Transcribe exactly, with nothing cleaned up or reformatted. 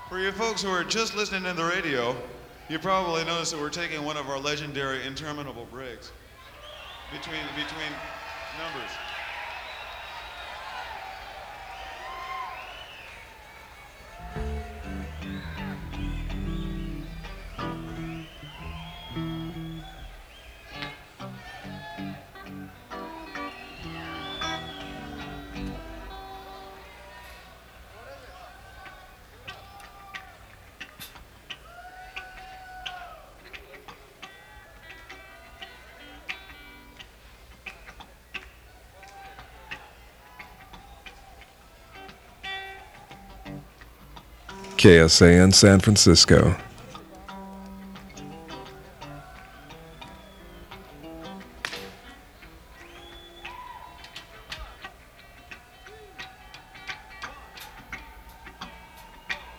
For you folks who are just listening to the radio, you probably noticed that we're taking one of our legendary interminable breaks between between numbers. K S A N San Francisco,